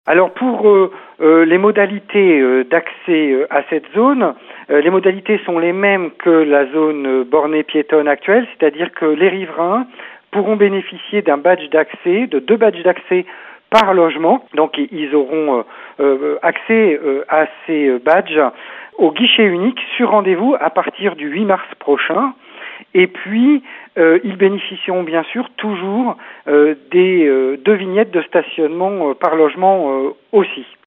Alors pour les modalités d'accès à cette zone, les modalités sont les mêmes que la zone bornée piétonne actuelle, c'est-à-dire que les riverains pourront bénéficier d'un badge d'accès, de 2 badges d'accès par logement. Donc ils auront accès à ces badges au guichet unique sur rendez-vous à partir du 8 mars prochain. Et puis, ils bénéficieront bien sûr toujours des 2 vignettes de stationnement par logement aussi.